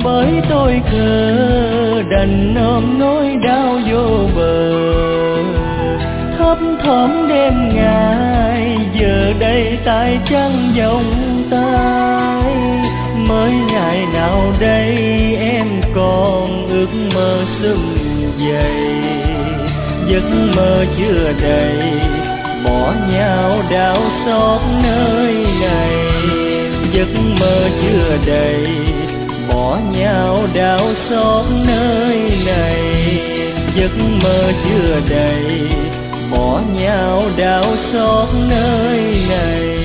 bởi tôi khờ đành ôm nỗi đau vô bờ. Thấp thỏm đêm ngày giờ đây tay trắng vòng tay. Mới ngày nào đây em còn ước mơ sum vầy, giấc mơ chưa đầy bỏ nhau đau xót nơi này. Giấc mơ chưa đầy bỏ nhau đau xót nơi này. Giấc mơ chưa đầy bỏ nhau đau xót nơi này.